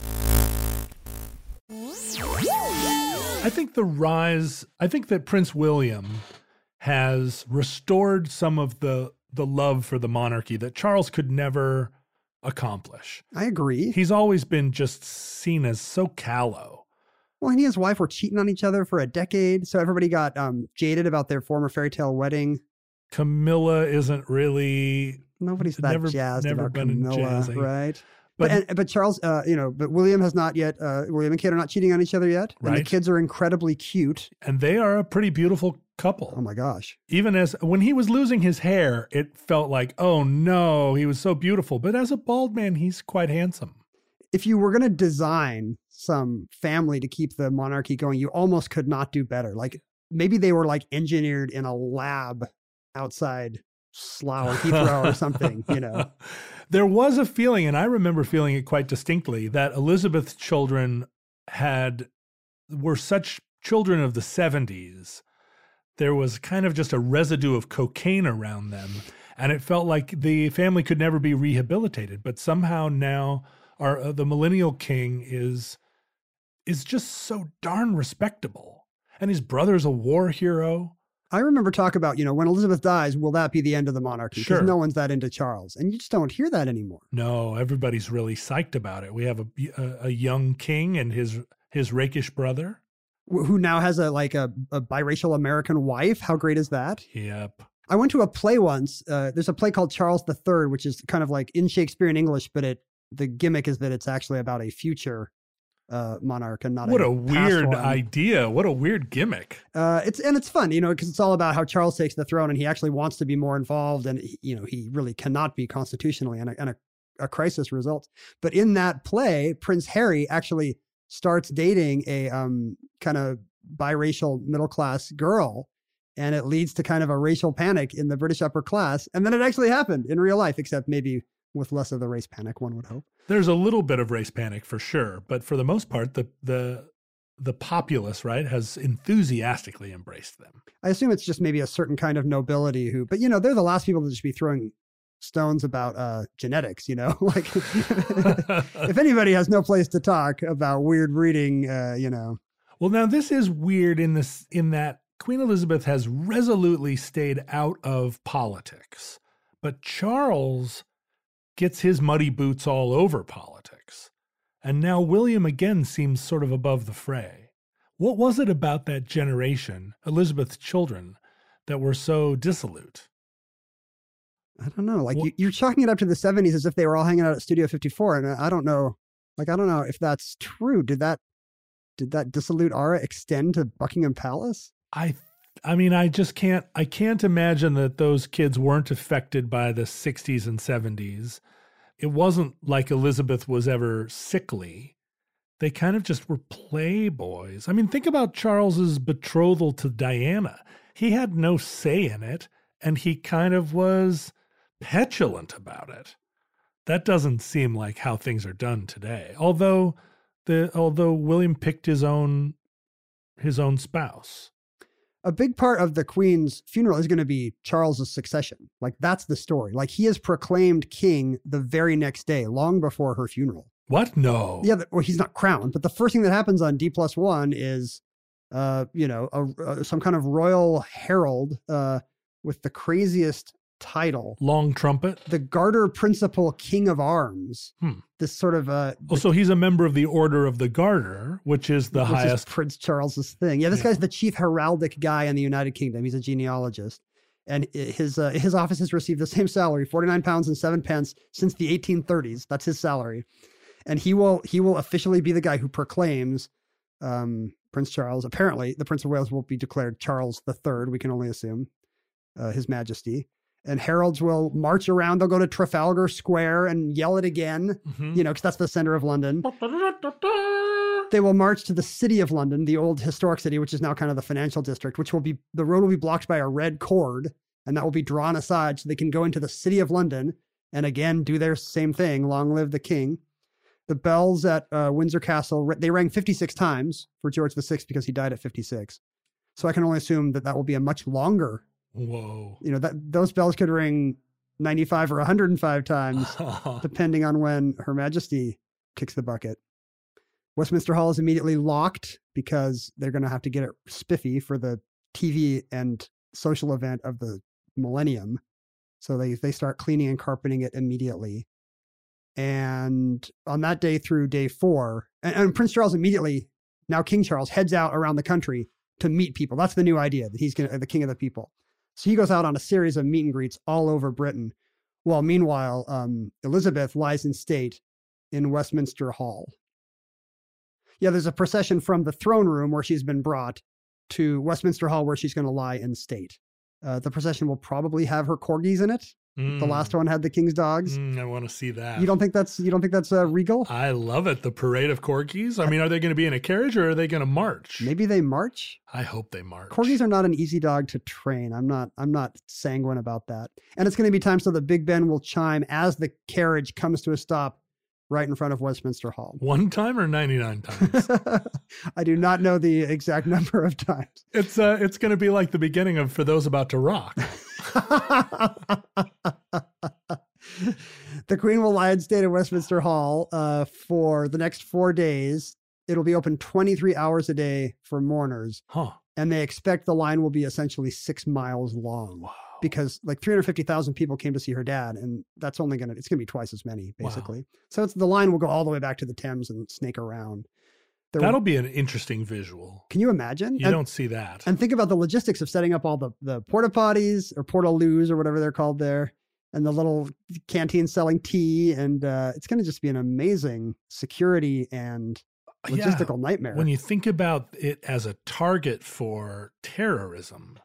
I think the rise, I think that Prince William has restored some of the the love for the monarchy that Charles could never accomplish. I agree. He's always been just seen as so callow. Well, and he and his wife were cheating on each other for a decade. So everybody got um, jaded about their former fairy tale wedding. Camilla isn't really, Nobody's that Never- jazzed never about been Camilla, jazzy. right? but, But and, but Charles, uh, you know, but William has not yet. Uh, William and Kate are not cheating on each other yet, and the Right. kids are incredibly cute. and they are a pretty beautiful couple. Oh my gosh! Even as when he was losing his hair, it felt like, oh no, he was so beautiful. But as a bald man, he's quite handsome. If you were going to design some family to keep the monarchy going, you almost could not do better. Like maybe they were like engineered in a lab outside Slough or Heathrow or something, you know. There was a feeling, and I remember feeling it quite distinctly, that Elizabeth's children had were such children of the seventies. There was kind of just a residue of cocaine around them, and it felt like the family could never be rehabilitated. But somehow now our uh, the millennial king is is just so darn respectable, and his brother's a war hero. I remember talk about, you know, when Elizabeth dies, will that be the end of the monarchy? Because Sure. no one's that into Charles. And you just don't hear that anymore. No, everybody's really psyched about it. We have a, a, a young king and his his rakish brother. Wh- Who now has a like a, a biracial American wife. How great is that? Yep. I went to a play once. Uh, there's a play called Charles the Third, which is kind of like in Shakespearean English, but it the gimmick is that it's actually about a future uh, monarch and not What a, a past weird one. idea. What a weird gimmick. Uh, it's and it's fun, you know, because it's all about how Charles takes the throne and he actually wants to be more involved, and you know he really cannot be constitutionally, and a, and a, a crisis results. But in that play, Prince Harry actually starts dating a um, kind of biracial middle class girl, and it leads to kind of a racial panic in the British upper class. And then it actually happened in real life, except maybe with less of the race panic, one would hope. There's a little bit of race panic for sure, but for the most part, the the the populace, right, has enthusiastically embraced them. I assume it's just maybe a certain kind of nobility who, but you know, they're the last people to just be throwing stones about uh, genetics, you know, like if anybody has no place to talk about weird breeding, uh, you know. Well, now this is weird in this in that Queen Elizabeth has resolutely stayed out of politics, but Charles gets his muddy boots all over politics. And now William again seems sort of above the fray. What was it about that generation, Elizabeth's children, that were so dissolute? I don't know. Like Well- you, you're chalking it up to the seventies as if they were all hanging out at Studio fifty-four. And I don't know, like, I don't know if that's true. Did that, did that dissolute aura extend to Buckingham Palace? I I mean, I just can't I can't imagine that those kids weren't affected by the sixties and seventies. It wasn't like Elizabeth was ever sickly. They kind of just were playboys. I mean, think about Charles's betrothal to Diana. He had no say in it, and he kind of was petulant about it. That doesn't seem like how things are done today. Although the although William picked his own his own spouse. A big part of the Queen's funeral is going to be Charles's succession. Like that's the story. Like he is proclaimed king the very next day, long before her funeral. What? No. Yeah, the- well, he's not crowned, but the first thing that happens on D plus one is, uh, you know, a, a, some kind of royal herald uh, with the craziest title, Long trumpet. the Garter Principal King of Arms. Hmm. This sort of uh, Oh, so he's a member of the Order of the Garter, which is the which is highest. Prince Charles's thing. Yeah, this Yeah. guy's the chief heraldic guy in the United Kingdom. He's a genealogist, and i- his uh, his office has received the same salary, forty nine pounds and seven pence, since the eighteen thirties. That's his salary, and he will he will officially be the guy who proclaims um, Prince Charles. Apparently, the Prince of Wales will be declared Charles the Third. We can only assume, uh, His Majesty. And heralds will march around. They'll go to Trafalgar Square and yell it again, Mhm. you know, because that's the center of London. They will march to the city of London, the old historic city, which is now kind of the financial district, which will be, the road will be blocked by a red cord, and that will be drawn aside so they can go into the city of London and again do their same thing. Long live the king. The bells at uh, Windsor Castle, they rang fifty-six times for George the Sixth because he died at fifty-six. So I can only assume that that will be a much longer, Whoa. you know, that those bells could ring ninety-five or one hundred five times, depending on when Her Majesty kicks the bucket. Westminster Hall is immediately locked because they're going to have to get it spiffy for the T V and social event of the millennium. So they, they start cleaning and carpeting it immediately. And on that day through day four, and, and Prince Charles immediately, now King Charles, heads out around the country to meet people. That's the new idea, that he's gonna, the king of the people. So he goes out on a series of meet and greets all over Britain. While meanwhile, um, Elizabeth lies in state in Westminster Hall. Yeah, there's a procession from the throne room where she's been brought to Westminster Hall where she's going to lie in state. Uh, the procession will probably have her corgis in it. Mm. The last one had the king's dogs. Mm, I want to see that. You don't think that's you don't think that's uh, regal? I love it. The parade of corgis. I mean, are they going to be in a carriage or are they going to march? Maybe they march. I hope they march. Corgis are not an easy dog to train. I'm not I'm not sanguine about that. And it's going to be time so that Big Ben will chime as the carriage comes to a stop right in front of Westminster Hall. One time or ninety-nine times? I do not know the exact number of times. It's uh, it's going to be like the beginning of For Those About to Rock. The Queen will lie in state at Westminster Hall uh, for the next four days. It'll be open twenty-three hours a day for mourners. Huh. And they expect the line will be essentially six miles long. Wow. Because like three hundred fifty thousand people came to see her dad, and that's only going to, it's going to be twice as many, basically. Wow. So it's, the line will go all the way back to the Thames and snake around. There That'll will, be an interesting visual. can you imagine? You and, don't see that. and think about the logistics of setting up all the, the porta potties or portaloos or whatever they're called there, and the little canteen selling tea. And uh, it's going to just be an amazing security and logistical Yeah. nightmare. When you think about it as a target for terrorism,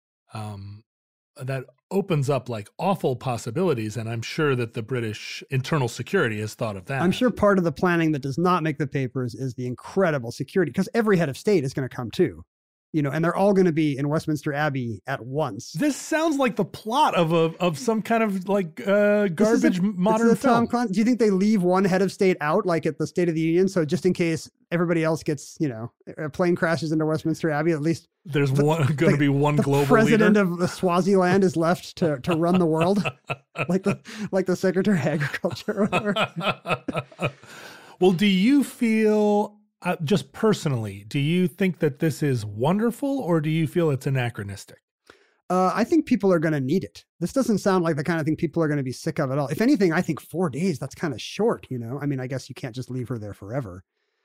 um, that opens up like awful possibilities. And I'm sure that the British internal security has thought of that. I'm sure part of the planning that does not make the papers is the incredible security, because every head of state is going to come too, you know, and they're all going to be in Westminster Abbey at once. This sounds like the plot of a of some kind of like uh, garbage This is a- modern this is a Tom film. Clancy- Do you think they leave one head of state out, like at the State of the Union? So just in case everybody else gets, you know, a plane crashes into Westminster Abbey, at least There's one going to be one the global president leader. of the Swaziland is left to, to run the world, like the like the Secretary of Agriculture or whatever. Well, do you feel, uh, just personally, do you think that this is wonderful or do you feel it's anachronistic? Uh, I think people are going to need it. This doesn't sound like the kind of thing people are going to be sick of at all. If anything, I think four days, that's kind of short, you know? I mean, I guess you can't just leave her there forever.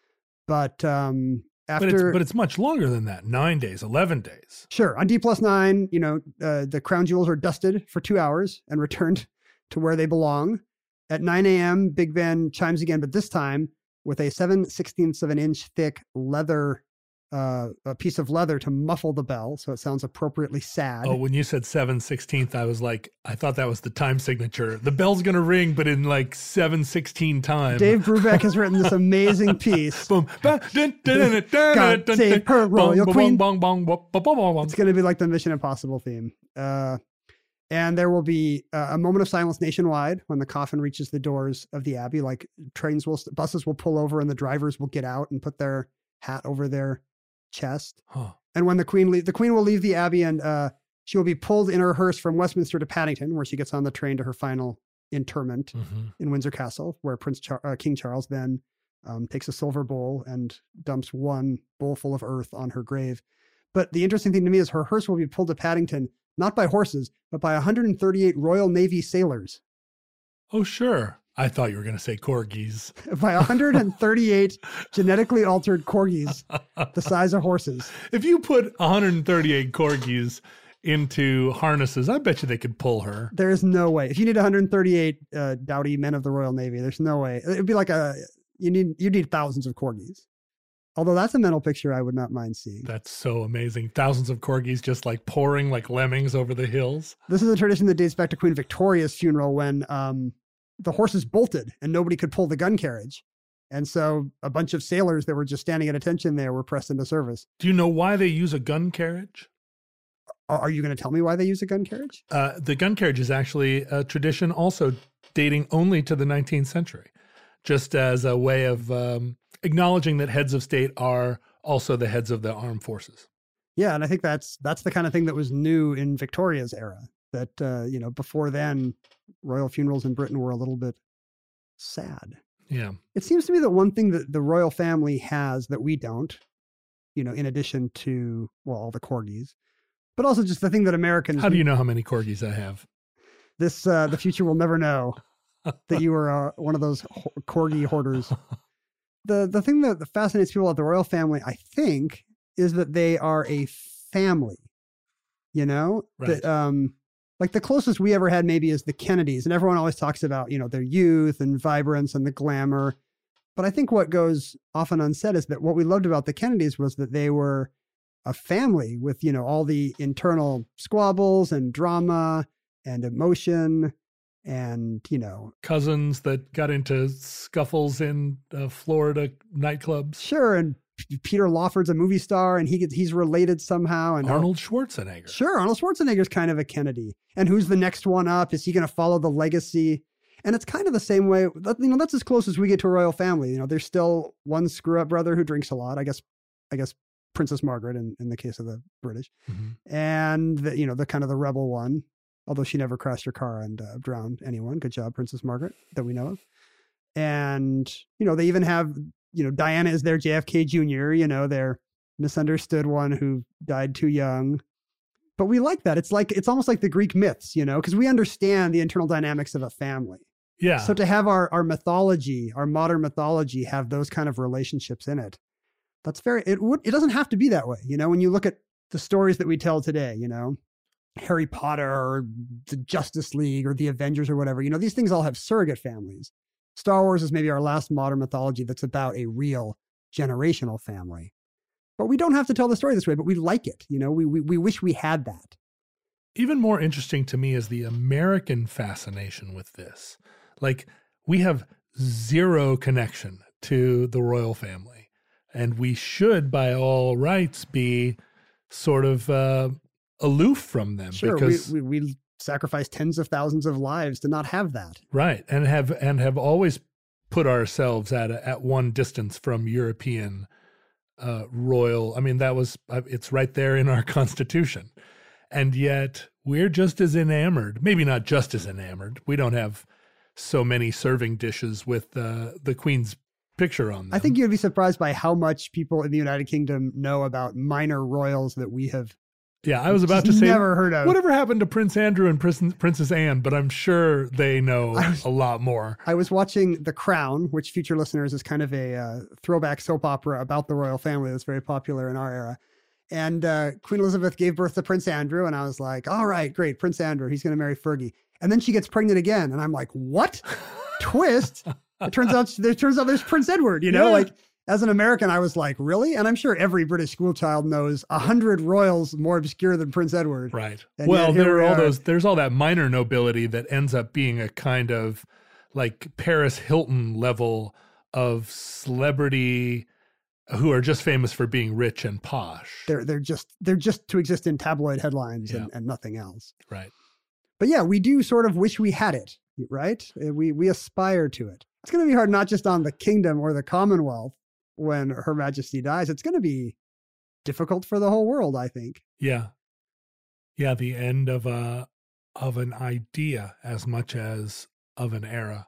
But um, after... But it's, but it's much longer than that. Nine days, eleven days. Sure. On D plus nine, you know, uh, the crown jewels are dusted for two hours and returned to where they belong. At nine a.m., Big Ben chimes again, but this time with a seven sixteenths of an inch thick leather, uh, a piece of leather to muffle the bell. So it sounds appropriately sad. Oh, when you said seven sixteenth, I was like, I thought that was the time signature. The bell's going to ring, but in like seven sixteen time. Dave Brubeck has written this amazing piece. Boom. God save her royal queen. It's going to be like the Mission Impossible theme. Uh, and there will be uh, a moment of silence nationwide when the coffin reaches the doors of the Abbey. Like trains will, buses will pull over and the drivers will get out and put their hat over their chest. Huh. And when the Queen leave, the Queen will leave the Abbey and uh, she will be pulled in her hearse from Westminster to Paddington, where she gets on the train to her final interment Mm-hmm. in Windsor Castle, where Prince Char- uh, King Charles then um, takes a silver bowl and dumps one bowl full of earth on her grave. But the interesting thing to me is her hearse will be pulled to Paddington, not by horses, but by one hundred thirty-eight Royal Navy sailors. Oh, sure. I thought you were going to say corgis. By one hundred thirty-eight genetically altered corgis, the size of horses. If you put one hundred thirty-eight corgis into harnesses, I bet you they could pull her. There is no way. If you need one hundred thirty-eight uh, dowdy men of the Royal Navy, there's no way. It'd be like a, you need, you need thousands of corgis. Although that's a mental picture I would not mind seeing. That's so amazing. Thousands of corgis just like pouring like lemmings over the hills. This is a tradition that dates back to Queen Victoria's funeral when um, the horses bolted and nobody could pull the gun carriage. And so a bunch of sailors that were just standing at attention there were pressed into service. Do you know why they use a gun carriage? Are, are you going to tell me why they use a gun carriage? Uh, the gun carriage is actually a tradition also dating only to the nineteenth century, just as a way of um, acknowledging that heads of state are also the heads of the armed forces. Yeah, and I think that's that's the kind of thing that was new in Victoria's era. That, uh, you know, before then, royal funerals in Britain were a little bit sad. Yeah. It seems to me that one thing that the royal family has that we don't, you know, in addition to, well, all the corgis, but also just the thing that Americans... How do you know how many corgis I have? This, uh, the future will never know that you were uh, one of those ho- corgi hoarders. The the thing that fascinates people about the royal family, I think, is that they are a family, you know? Right. That, um, like the closest we ever had maybe is the Kennedys, and everyone always talks about, you know, their youth and vibrance and the glamour. But I think what goes often unsaid is that what we loved about the Kennedys was that they were a family with, you know, all the internal squabbles and drama and emotion and, you know. Cousins that got into scuffles in uh, Florida nightclubs. Sure. And P- Peter Lawford's a movie star and he gets, he's related somehow. And Arnold Schwarzenegger. Sure. Arnold Schwarzenegger's kind of a Kennedy. And who's the next one up? Is he going to follow the legacy? And it's kind of the same way, you know, that's as close as we get to a royal family. You know, there's still one screw up brother who drinks a lot. I guess, I guess Princess Margaret in, in the case of the British. Mm-hmm. And, the, you know, the kind of the rebel one, although she never crashed her car and uh, drowned anyone. Good job, Princess Margaret, that we know of. And, you know, they even have, you know, Diana is their J F K Junior, you know, their misunderstood one who died too young. But we like that. It's like, it's almost like the Greek myths, you know, because we understand the internal dynamics of a family. Yeah. So to have our, our mythology, our modern mythology, have those kind of relationships in it, that's very, it would, it doesn't have to be that way. You know, when you look at the stories that we tell today, you know, Harry Potter or the Justice League or the Avengers or whatever, you know, these things all have surrogate families. Star Wars is maybe our last modern mythology that's about a real generational family. But we don't have to tell the story this way, but we like it. You know, we, we, we wish we had that. Even more interesting to me is the American fascination with this. Like, we have zero connection to the royal family, and we should, by all rights, be sort of uh, aloof from them. Sure, because we, we, we sacrifice tens of thousands of lives to not have that. Right, and have and have always put ourselves at a, at one distance from European uh, royal. I mean, that was it's right there in our Constitution, and yet we're just as enamored. Maybe not just as enamored. We don't have so many serving dishes with uh, the Queen's picture on them. I think you'd be surprised by how much people in the United Kingdom know about minor royals that we have. Yeah, I was about to say, never heard of. Whatever happened to Prince Andrew and Prince, Princess Anne, but I'm sure they know was, a lot more. I was watching The Crown, which, future listeners, is kind of a uh, throwback soap opera about the royal family that's very popular in our era. And uh, Queen Elizabeth gave birth to Prince Andrew, and I was like, all right, great, Prince Andrew, he's going to marry Fergie. And then she gets pregnant again, and I'm like, what? Twist? It turns out, it turns out there's Prince Edward, you know, yeah. like. As an American, I was like, really? And I'm sure every British school child knows a hundred royals more obscure than Prince Edward. Right. And well, there are all are. those, there's all that minor nobility that ends up being a kind of like Paris Hilton level of celebrity who are just famous for being rich and posh. They're, they're just, they're just to exist in tabloid headlines yeah. and, and nothing else. Right. But yeah, we do sort of wish we had it, right? We, we aspire to it. It's going to be hard, not just on the kingdom or the Commonwealth, when Her Majesty dies. It's going to be difficult for the whole world, I think. Yeah. Yeah, the end of a of an idea as much as of an era.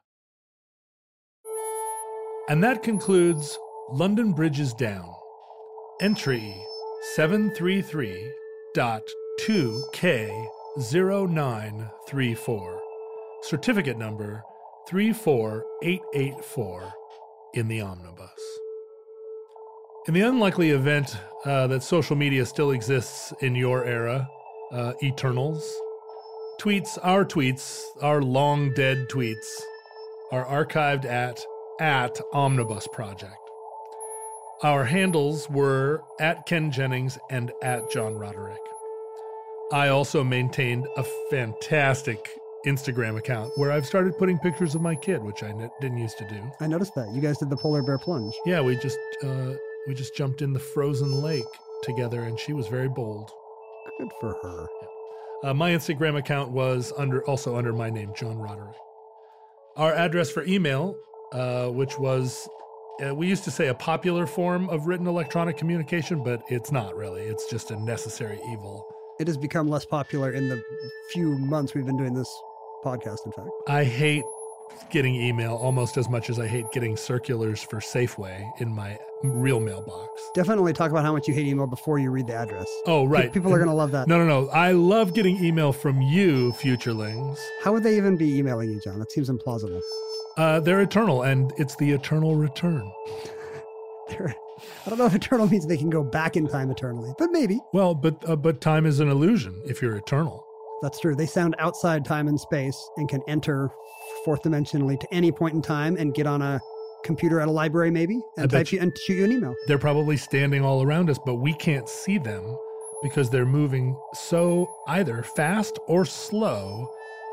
And that concludes London Bridge is Down. Entry seven three three dot two K zero nine three four. Certificate number three four eight eight four in the omnibus. In the unlikely event uh, that social media still exists in your era, uh, Eternals, tweets, our tweets, our long dead tweets, are archived at at Omnibus Project. Our handles were at Ken Jennings and at John Roderick. I also maintained a fantastic Instagram account where I've started putting pictures of my kid, which I n- didn't used to do. I noticed that. You guys did the polar bear plunge. Yeah, we just... Uh, We just jumped in the frozen lake together, and she was very bold. Good for her. Yeah. Uh, my Instagram account was under also under my name, John Roderick. Our address for email, uh, which was, uh, we used to say a popular form of written electronic communication, but it's not really. It's just a necessary evil. It has become less popular in the few months we've been doing this podcast, in fact. I hate getting email almost as much as I hate getting circulars for Safeway in my real mailbox. Definitely talk about how much you hate email before you read the address. Oh, right. People are going to love that. No, no, no. I love getting email from you, futurelings. How would they even be emailing you, John? That seems implausible. Uh, they're eternal, and it's the eternal return. They're, I don't know if eternal means they can go back in time eternally, but maybe. Well, but uh, but time is an illusion if you're eternal. That's true. They sound outside time and space and can enter fourth dimensionally to any point in time and get on a computer at a library maybe and type you, you and shoot you an email. They're probably standing all around us, but we can't see them because they're moving so either fast or slow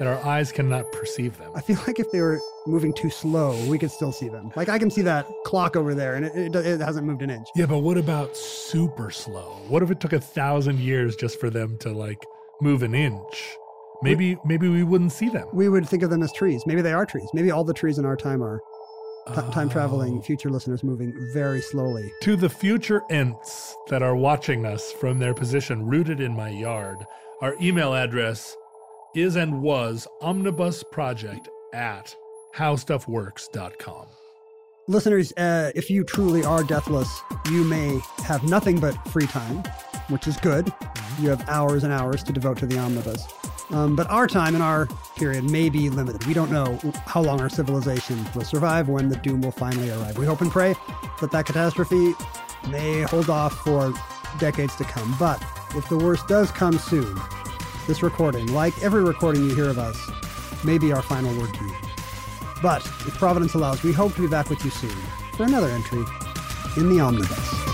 that our eyes cannot perceive them. I feel like if they were moving too slow, we could still see them. Like I can see that clock over there and it, it, it hasn't moved an inch. Yeah, but what about super slow? What if it took a thousand years just for them to like move an inch? Maybe we, maybe we wouldn't see them. We would think of them as trees. Maybe they are trees. Maybe all the trees in our time are t- oh. time traveling future listeners moving very slowly. To the future ents that are watching us from their position rooted in my yard, our email address is and was omnibusproject at howstuffworks dot com. Listeners, uh, if you truly are deathless, you may have nothing but free time, which is good. You have hours and hours to devote to the omnibus. Um, but our time and our period may be limited. We don't know how long our civilization will survive, when the doom will finally arrive. We hope and pray that that catastrophe may hold off for decades to come. But if the worst does come soon, this recording, like every recording you hear of us, may be our final word to you. But if Providence allows, we hope to be back with you soon for another entry in the Omnibus.